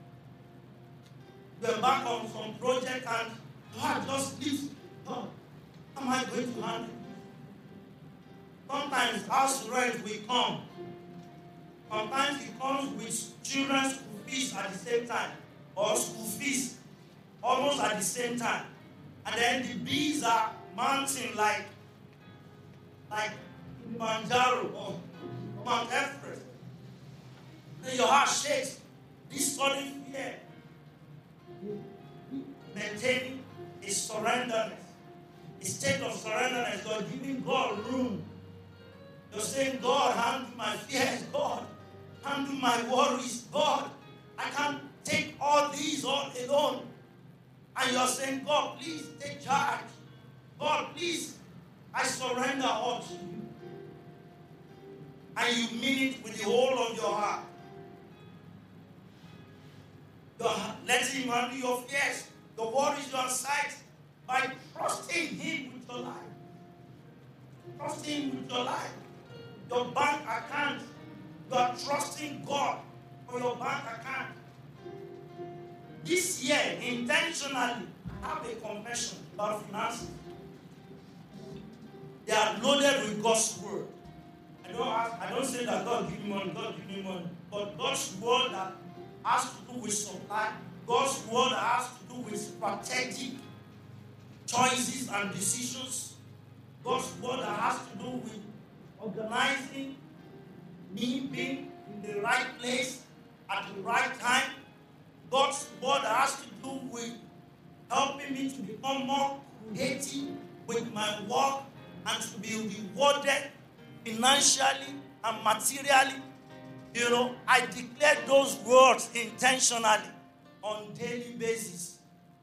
You are back on some project and your heart just leaves. God, how am I going to handle it? Sometimes house rent will come. Sometimes it comes with children's school fees at the same time, or school fees almost at the same time. And then the bills are mounting like, like Kilimanjaro or Mount Everest. Then your heart shakes. This sudden fear. Maintaining a surrenderness, a state of surrenderness. You're giving God room. You're saying, God, handle my fears. God, handle my worries. God, I can't take all these all alone. And you're saying, God, please take charge. God, please, I surrender all to you. And you mean it with the whole of your heart. You're letting Him handle your fears, your worries, your anxiety, by trusting Him with your life. Trusting Him with your life. Your bank account. You are trusting God for your bank account. This year, intentionally, have a confession about finances. They are loaded with God's word. I don't ask, I don't say that God give me money, God give me money. But God's word that has to do with supply, God's word that has to do with strategic choices and decisions, God's word that has to do with organizing, me being in the right place at the right time, God's word that has to do with helping me to become more creative with my work and to be rewarded financially and materially. You know, I declare those words intentionally on a daily basis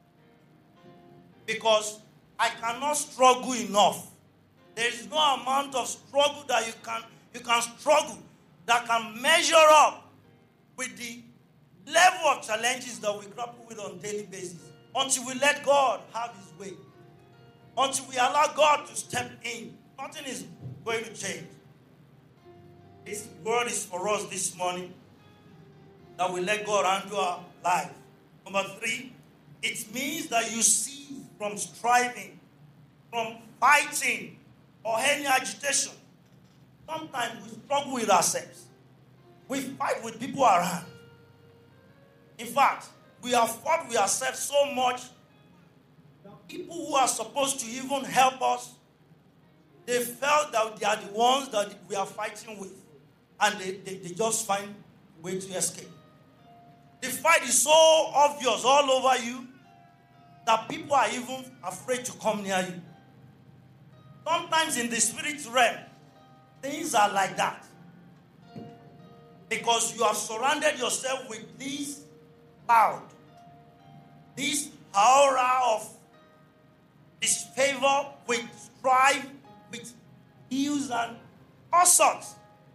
because I cannot struggle enough. There is no amount of struggle that you can you can struggle that can measure up with the level of challenges that we grapple with on a daily basis. until we let God have his way, until we allow God to step in, nothing is going to change. This word is for us this morning, that we let God handle our life. Number three, it means that you cease from striving, from fighting, or any agitation. Sometimes we struggle with ourselves. We fight with people around. In fact, we have fought with ourselves so much that people who are supposed to even help us, they felt that they are the ones that we are fighting with. And they, they, they just find a way to escape. The fight is so obvious all over you that people are even afraid to come near you. Sometimes in the spirit realm, things are like that. Because you have surrounded yourself with this cloud, this aura of disfavor, with strife, with ills and all sorts.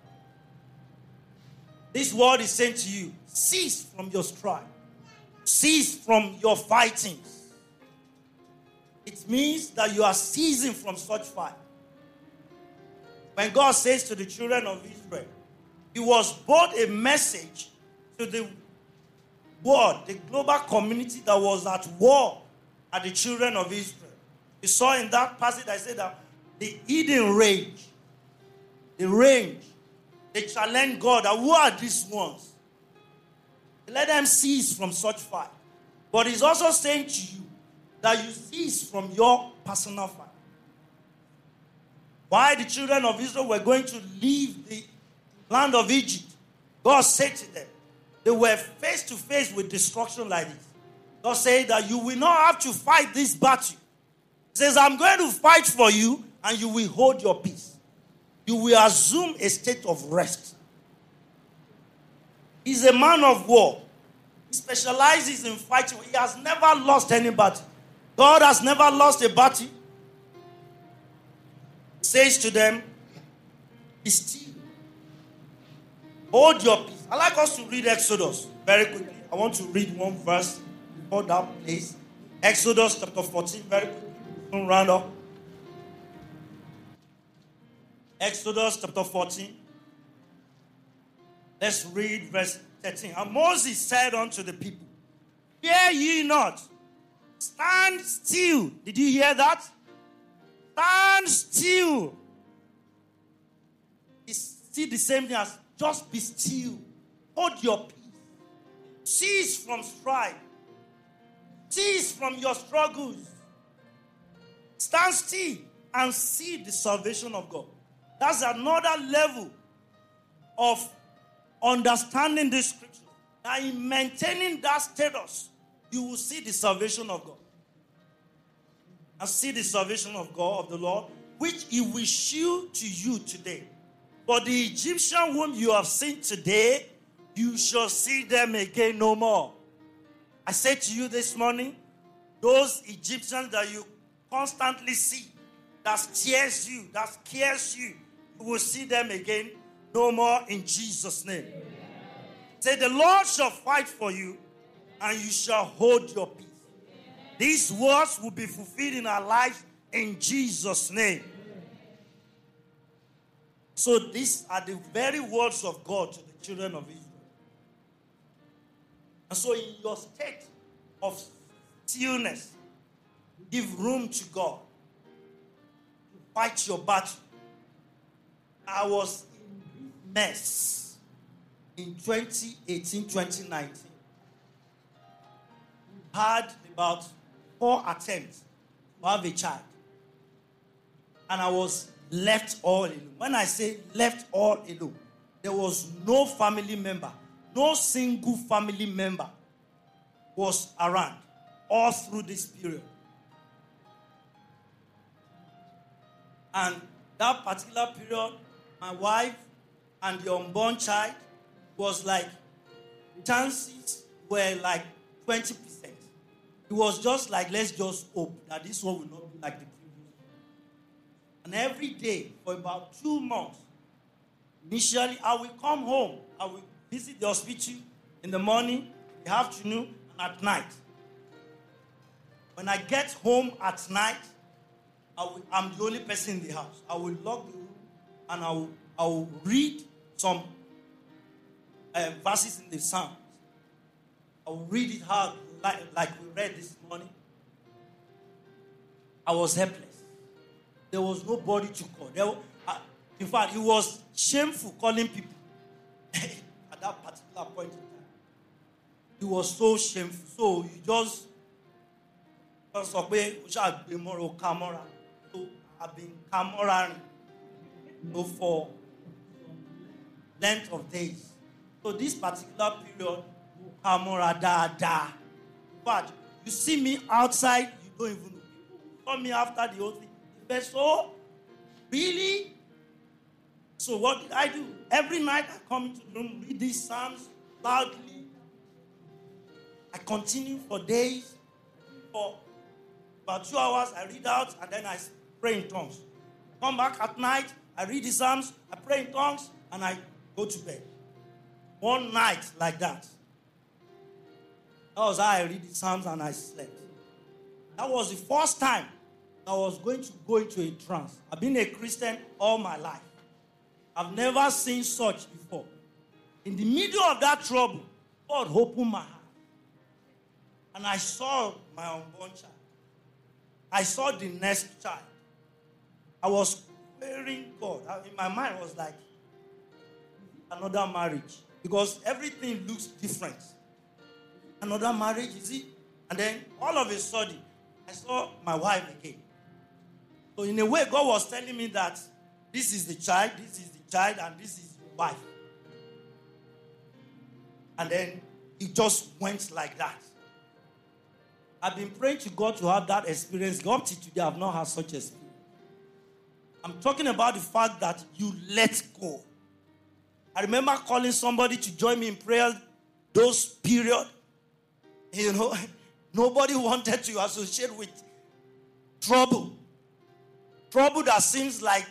This word is saying to you, cease from your strife. Cease from your fightings. It means that you are ceasing from such fight. When God says to the children of Israel, it was both a message to the world, the global community that was at war at the children of Israel. You saw in that passage, I said that the Eden range, the range, they challenge God, that who are these ones? Let them cease from such fight. But he's also saying to you that you cease from your personal fight. Why the children of Israel were going to leave the land of Egypt, God said to them, they were face to face with destruction like this. God said that you will not have to fight this battle. He says, I'm going to fight for you and you will hold your peace. You will assume a state of rest. He's a man of war. He specializes in fighting. He has never lost any battle. God has never lost a battle. He says to them, be still. Hold your peace. I'd like us to read Exodus very quickly. I want to read one verse before that place. Exodus chapter fourteen, very quickly. Don't round up. Exodus chapter fourteen. Let's read verse thirteen. And Moses said unto the people, fear ye not. Stand still. Did you hear that? Stand still. It's still the same thing as just be still. Hold your peace. Cease from strife. Cease from your struggles. Stand still and see the salvation of God. That's another level of understanding this scripture. And in maintaining that status, you will see the salvation of God. And see the salvation of God, of the Lord, which he will shew to you today. But the Egyptian whom you have seen today, you shall see them again no more. I say to you this morning, those Egyptians that you constantly see, that scares you, that scares you, you will see them again no more in Jesus' name. Amen. Say, the Lord shall fight for you, and you shall hold your peace. Amen. These words will be fulfilled in our lives in Jesus' name. Amen. So these are the very words of God to the children of Israel. And so in your state of stillness, give room to God to fight your battle. I was in mess in twenty eighteen, twenty nineteen. We had about four attempts to have a child. And I was left all alone. When I say left all alone, there was no family member, no single family member was around all through this period. And that particular period, my wife and the unborn child was like, chances were like twenty percent. It was just like, let's just hope that this one will not be like the previous one. And every day for about two months, initially I will come home. I will visit the hospital in the morning, the afternoon, and at night. When I get home at night, I will, I'm the only person in the house. I will lock the room and I will, I will read some uh, verses in the Psalms. I will read it hard, like, like we read this morning. I was helpless. There was nobody to call. There was, uh, in fact, it was shameful calling people at that particular point in time. It was so shameful. So you just just obey. So I've been camoraing so for length of days. So this particular period, camora da da. But you see me outside, you don't even know. Call me after the whole thing. But so, really? So what did I do? Every night I come into the room, read these psalms loudly. I continue for days. For about two hours, I read out and then I pray in tongues. Come back at night, I read the psalms, I pray in tongues, and I go to bed. One night like that. That was how I read the psalms and I slept. That was the first time I was going to go into a trance. I've been a Christian all my life. I've never seen such before. In the middle of that trouble, God opened my heart. And I saw my unborn child. I saw the next child. I was praying God. In my mind, I was like, another marriage. Because everything looks different. Another marriage, is it? And then all of a sudden, I saw my wife again. So in a way, God was telling me that this is the child, this is the child, and this is your wife. And then it just went like that. I've been praying to God to have that experience. Up to today, I've not had such experience. I'm talking about the fact that you let go. I remember calling somebody to join me in prayer those period. You know, nobody wanted to associate with trouble. Trouble that seems like,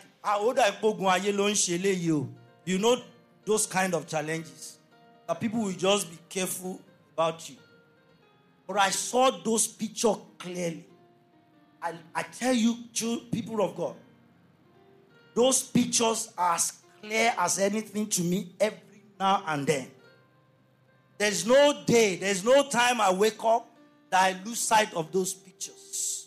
you know, those kind of challenges. That people will just be careful about you. But I saw those pictures clearly. I, I tell you, people of God, those pictures are as clear as anything to me every now and then. There's no day, there's no time I wake up that I lose sight of those pictures.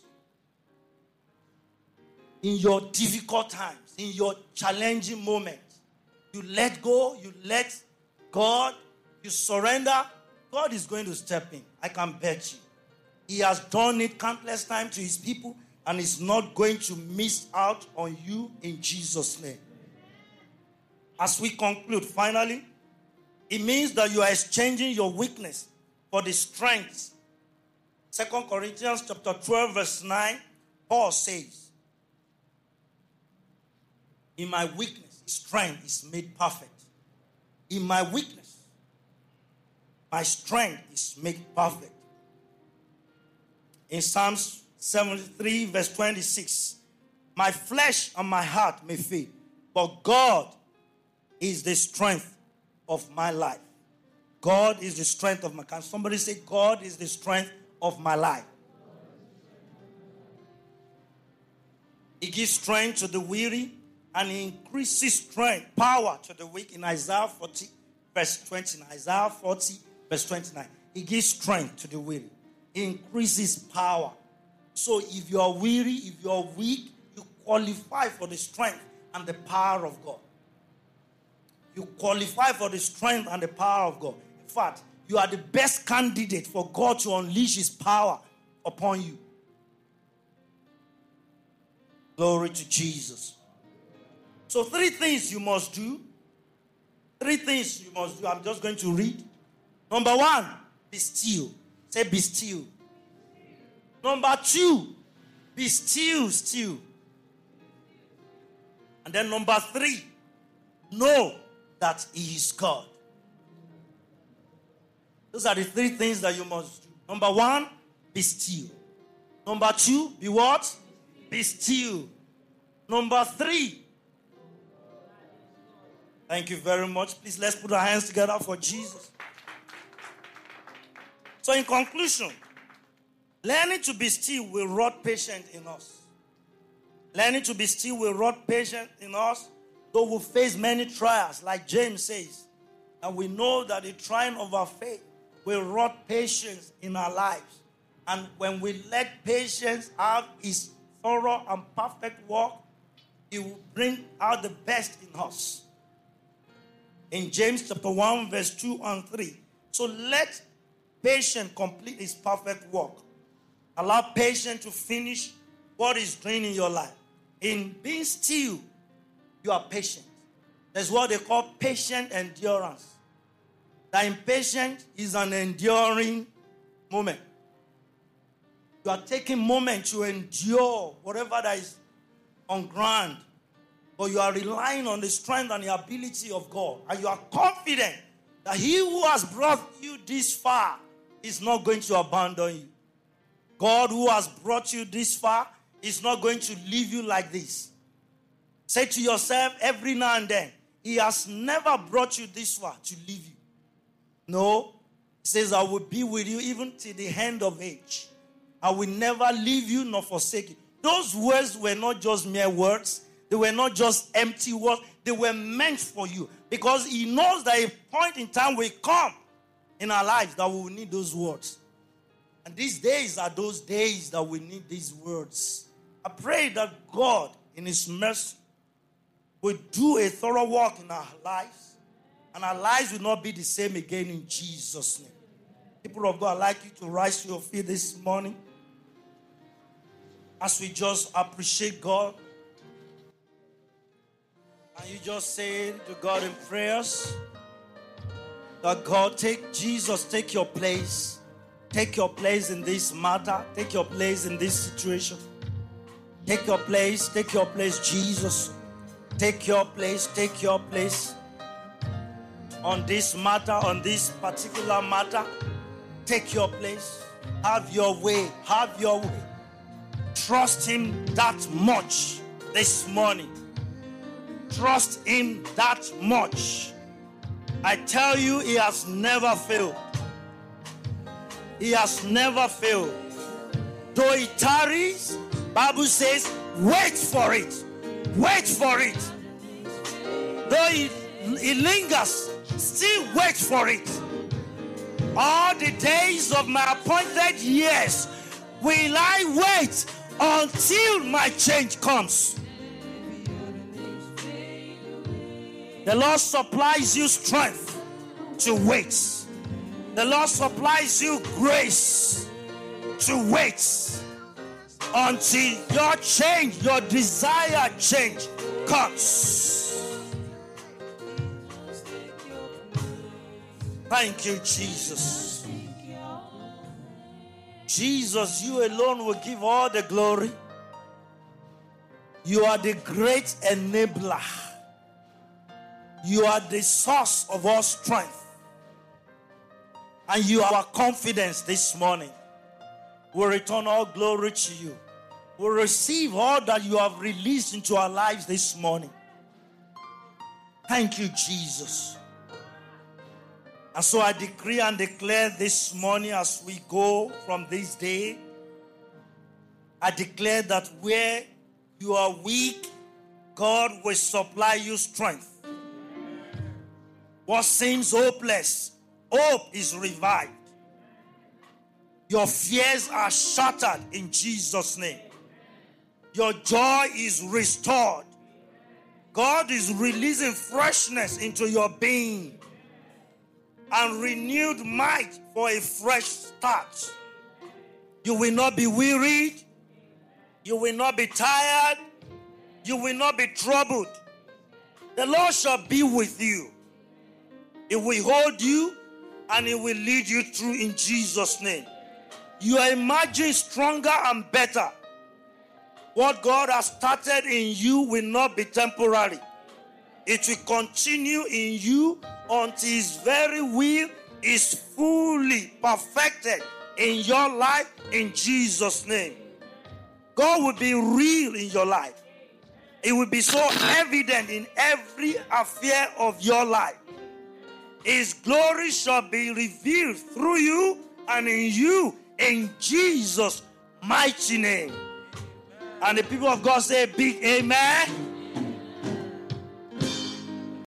In your difficult times, in your challenging moments, you let go, you let God, you surrender, God is going to step in. I can bet you. He has done it countless times to his people and is not going to miss out on you in Jesus' name. As we conclude, finally, it means that you are exchanging your weakness for the strength. Second Corinthians chapter twelve, verse nine, Paul says, in my weakness, strength is made perfect. In my weakness, my strength is made perfect. In Psalms seventy-three, verse twenty-six, my flesh and my heart may fade, but God is the strength of my life. God is the strength of my life. Can somebody say, God is the strength of my life? He gives strength to the weary and he increases strength, power to the weak. In Isaiah forty, verse twenty-nine. Isaiah forty, verse twenty-nine. He gives strength to the weary. He increases power. So if you are weary, if you are weak, you qualify for the strength and the power of God. You qualify for the strength and the power of God. In fact, you are the best candidate for God to unleash his power upon you. Glory to Jesus. So three things you must do. Three things you must do. I'm just going to read. Number one, be still. Say be still. Number two, be still, still. And then number three, know that he is God. Those are the three things that you must do. Number one, be still. Number two, be what? Be still. Number three. Thank you very much. Please, let's put our hands together for Jesus. So in conclusion, Learning to be still will wrought patience in us. Learning to be still will wrought patience in us, though we face many trials, like James says. And we know that the trying of our faith will wrought patience in our lives. And when we let patience have its thorough and perfect work, it will bring out the best in us. In James chapter one, verse two and three. So let patience complete its perfect work. Allow patience to finish what is doing in your life. In being still, you are patient. That's what they call patient endurance. The impatient is an enduring moment. You are taking moment to endure whatever that is on ground. But you are relying on the strength and the ability of God. And you are confident that He who has brought you this far is not going to abandon you. God who has brought you this far is not going to leave you like this. Say to yourself every now and then, He has never brought you this far to leave you. No. He says, I will be with you even till the end of age. I will never leave you nor forsake you. Those words were not just mere words. They were not just empty words. They were meant for you. Because He knows that a point in time will come in our lives that we will need those words. And these days are those days that we need these words. I pray that God, in His mercy, will do a thorough work in our lives. And our lives will not be the same again in Jesus' name. People of God, I'd like you to rise to your feet this morning. As we just appreciate God. And you just say to God in prayers that God, take Jesus, take your place. Take your place in this matter. Take your place in this situation. Take your place. Take your place, Jesus. Take your place. Take your place. On this matter, on this particular matter, take your place. Have your way. Have your way. Trust Him that much this morning. Trust Him that much. I tell you, He has never failed. He has never failed. Though it tarries, Bible says, wait for it. Wait for it. Though it, it lingers, still wait for it. All the days of my appointed years will I wait until my change comes. The Lord supplies you strength to wait. The Lord supplies you grace to wait until your change, your desired change comes. Thank you, Jesus. Jesus, you alone will give all the glory. You are the great enabler. You are the source of all strength. And you are our confidence this morning. We return all glory to you. We receive all that you have released into our lives this morning. Thank you, Jesus. And so I decree and declare this morning as we go from this day, I declare that where you are weak, God will supply you strength. What seems hopeless, hope is revived. Your fears are shattered in Jesus' name. Your joy is restored. God is releasing freshness into your being and renewed might for a fresh start. You will not be wearied. You will not be tired. You will not be troubled. The Lord shall be with you. It will hold you and it will lead you through in Jesus' name. You are emerging stronger and better. What God has started in you will not be temporary. It will continue in you until His very will is fully perfected in your life in Jesus' name. God will be real in your life. It will be so evident in every affair of your life. His glory shall be revealed through you, and in you In Jesus' mighty name. And the people of God say big amen.